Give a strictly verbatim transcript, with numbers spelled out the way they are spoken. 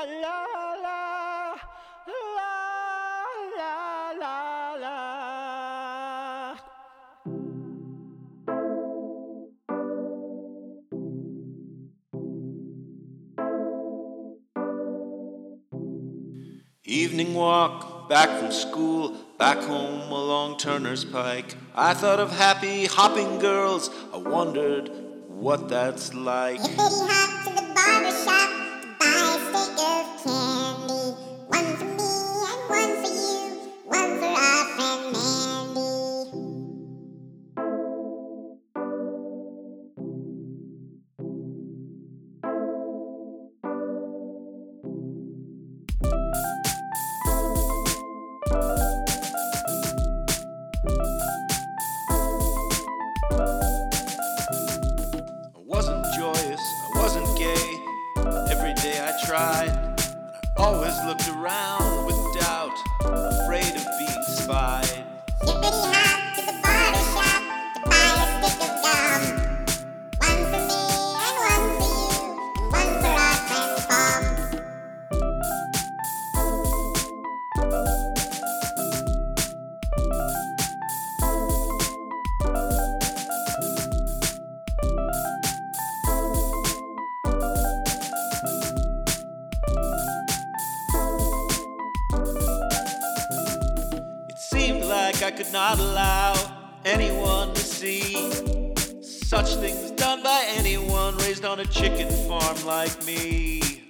la la la la la la. Evening walk, back from school, back home along Turner's Pike. I thought of happy hopping girls, I wondered what that's like. Hippity hop to the barber shop to buy a stick of candy. One for me and one for you, one for our friend Mandy. I wasn't joyous, I wasn't gay. Every day I tried, and I always looked around with doubt, afraid of being spied. Hippity hop to the barber shop to buy a stick of gum. One for me and one for you, and one for our friend Bum. It seemed like I could not allow anyone to see such things done by anyone raised on a chicken farm like me.